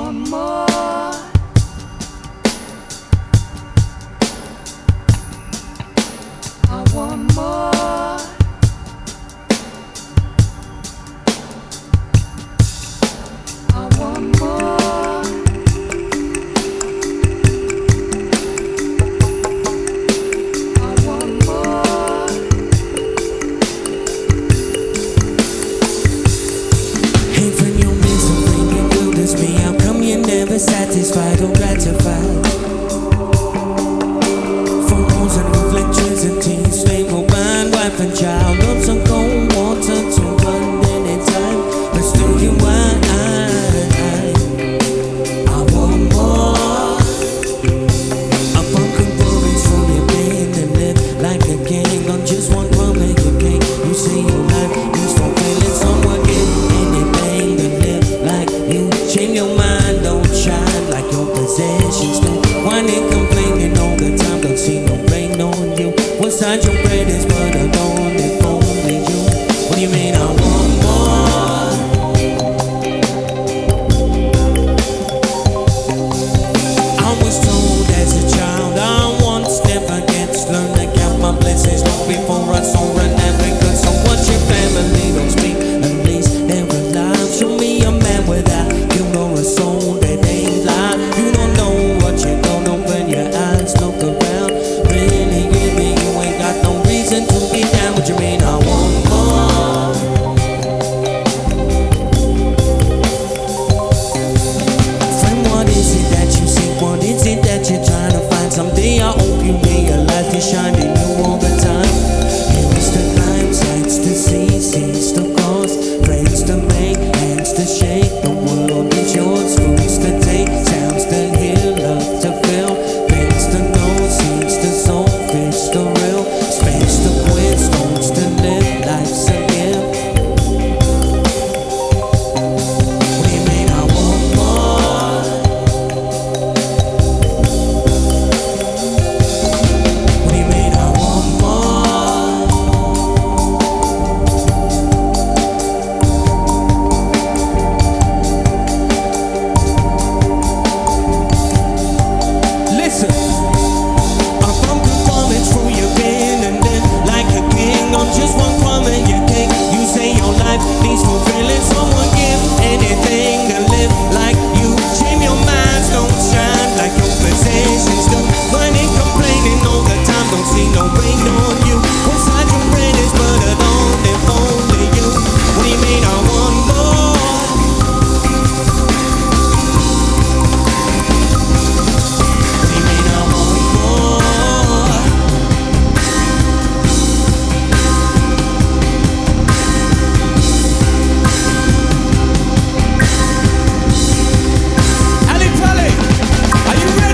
want more. I want more. I want more. I want more. Hey, friend, you miss something, you wilderness me. How come you're never satisfied or gratified? Phones and electricity, stable mind, wife and child. Love some cold water to run anytime. But still you I want more. A pumpkin porridge from your pain and live like a king on just one crumb make a cake. You say your life is fulfilling someone getting anything to live like you. Shame your mind, don't shine like your possessions do. Whining, complaining all the time, don't see no rain on you. What side your bread is buttered on, if only you. What do you mean I want more? I was told as a child I once never gets learn to count my blessings long before I saw an Africa. So what's your family don't speak, at least they're alive. Show me a man without you know a soul that ain't live. You don't know what you don't open your eyes, look around. Really give me, you ain't got no reason to get down. What you mean I want more? Friend, what is it that you seek? What is it that you're trying to find? Someday I hope you realize to shine in you all the time. Here is the climb, sights to see, seas to cross, friends to make, hands to shake. The world is yours for